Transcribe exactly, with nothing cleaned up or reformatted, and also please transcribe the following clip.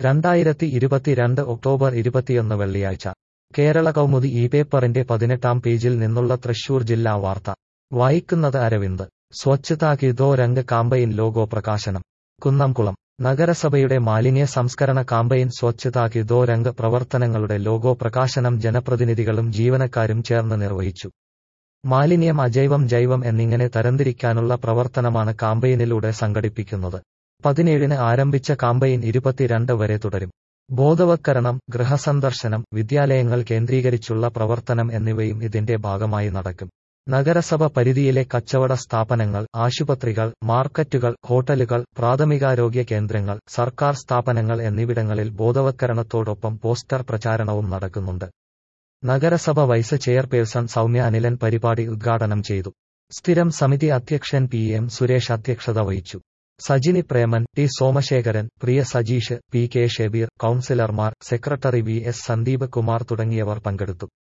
രണ്ടായിരത്തി ഇരുപത്തിരണ്ട് ഒക്ടോബർ ഇരുപത്തിയൊന്ന് വെള്ളിയാഴ്ച കേരള കൗമുദി ഈ പേപ്പറിന്റെ പതിനെട്ടാം പേജിൽ നിന്നുള്ള തൃശൂർ ജില്ലാ വാർത്ത വായിക്കുന്നത് അരവിന്ദ്. സ്വച്ഛതാ കിതോ രംഗ് കാമ്പയിൻ ലോഗോ പ്രകാശനം. കുന്നംകുളം നഗരസഭയുടെ മാലിന്യ സംസ്കരണ കാമ്പയിൻ സ്വച്ഛതാ കിതോ രംഗ് പ്രവർത്തനങ്ങളുടെ ലോഗോ പ്രകാശനം ജനപ്രതിനിധികളും ജീവനക്കാരും ചേർന്ന് നിർവഹിച്ചു. മാലിന്യം അജൈവം ജൈവം എന്നിങ്ങനെ തരംതിരിക്കാനുള്ള പ്രവർത്തനമാണ് കാമ്പയിനിലൂടെ സംഘടിപ്പിക്കുന്നത്. പതിനേഴിന് ആരംഭിച്ച കാമ്പയിൻ ഇരുപത്തിരണ്ട് വരെ തുടരും. ബോധവത്കരണം, ഗൃഹസന്ദർശനം, വിദ്യാലയങ്ങൾ കേന്ദ്രീകരിച്ചുള്ള പ്രവർത്തനം എന്നിവയും ഇതിന്റെ ഭാഗമായി നടക്കും. നഗരസഭ പരിധിയിലെ കച്ചവട സ്ഥാപനങ്ങൾ, ആശുപത്രികൾ, മാർക്കറ്റുകൾ, ഹോട്ടലുകൾ, പ്രാഥമികാരോഗ്യ കേന്ദ്രങ്ങൾ, സർക്കാർ സ്ഥാപനങ്ങൾ എന്നിവിടങ്ങളിൽ ബോധവത്കരണത്തോടൊപ്പം പോസ്റ്റർ പ്രചാരണവും നടക്കുന്നുണ്ട്. നഗരസഭ വൈസ് ചെയർപേഴ്സൺ സൗമ്യ അനിലൻ പരിപാടി ഉദ്ഘാടനം ചെയ്തു. സ്ഥിരം സമിതി അധ്യക്ഷൻ പി എം സുരേഷ് അധ്യക്ഷത വഹിച്ചു. Sajini Preman, T Somasekharan, Priya Sajeesh, P K Shebeer, കൌൺസിലർമാർ, secretary V S Sandeep Kumar തുടങ്ങിയവർ പങ്കെടുത്തു.